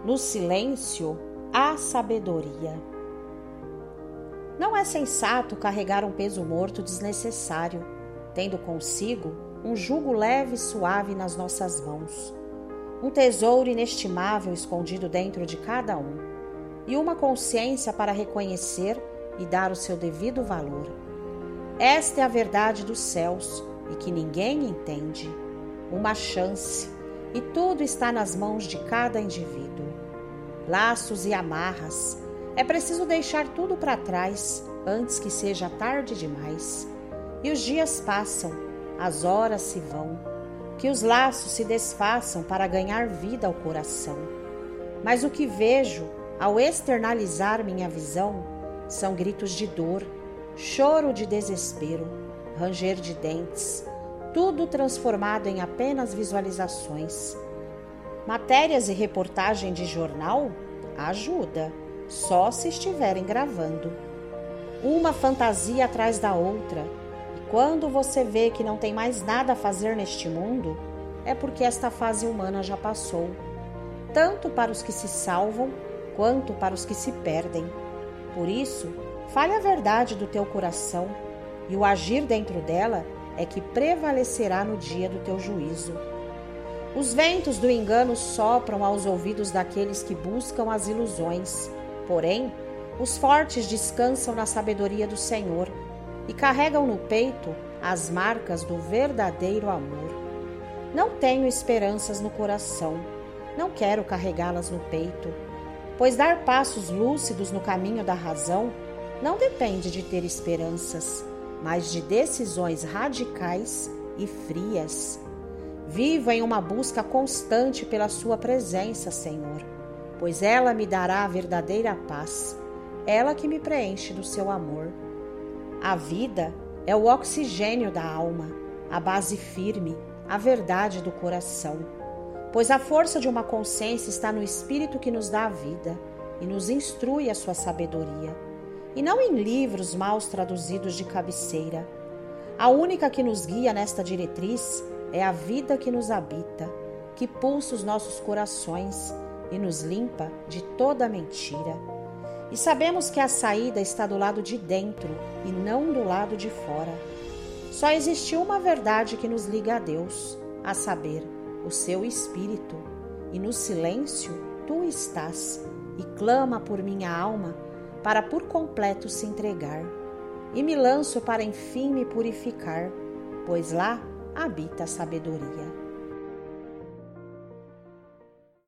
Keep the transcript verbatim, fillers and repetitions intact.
No silêncio, há sabedoria. Não é sensato carregar um peso morto desnecessário, tendo consigo um jugo leve e suave nas nossas mãos, um tesouro inestimável escondido dentro de cada um, e uma consciência para reconhecer e dar o seu devido valor. Esta é a verdade dos céus e que ninguém entende. Uma chance, e tudo está nas mãos de cada indivíduo. Laços e amarras, é preciso deixar tudo para trás antes que seja tarde demais. E os dias passam, as horas se vão, que os laços se desfaçam para ganhar vida ao coração. Mas o que vejo, ao externalizar minha visão, são gritos de dor, choro de desespero, ranger de dentes, tudo transformado em apenas visualizações. Matérias e reportagem de jornal? Ajuda, só se estiverem gravando. Uma fantasia atrás da outra, e quando você vê que não tem mais nada a fazer neste mundo, é porque esta fase humana já passou, tanto para os que se salvam, quanto para os que se perdem. Por isso, fale a verdade do teu coração, e o agir dentro dela é que prevalecerá no dia do teu juízo. Os ventos do engano sopram aos ouvidos daqueles que buscam as ilusões, porém, os fortes descansam na sabedoria do Senhor e carregam no peito as marcas do verdadeiro amor. Não tenho esperanças no coração, não quero carregá-las no peito, pois dar passos lúcidos no caminho da razão não depende de ter esperanças, mas de decisões radicais e frias. Vivo em uma busca constante pela sua presença, Senhor, pois ela me dará a verdadeira paz, ela que me preenche do seu amor. A vida é o oxigênio da alma, a base firme, a verdade do coração, pois a força de uma consciência está no Espírito que nos dá a vida e nos instrui a sua sabedoria, e não em livros mal traduzidos de cabeceira. A única que nos guia nesta diretriz é a vida que nos habita, que pulsa os nossos corações e nos limpa de toda mentira. E sabemos que a saída está do lado de dentro e não do lado de fora. Só existe uma verdade que nos liga a Deus, a saber, o seu Espírito, e no silêncio tu estás e clama por minha alma para por completo se entregar, e me lanço para enfim me purificar, pois lá habita a sabedoria.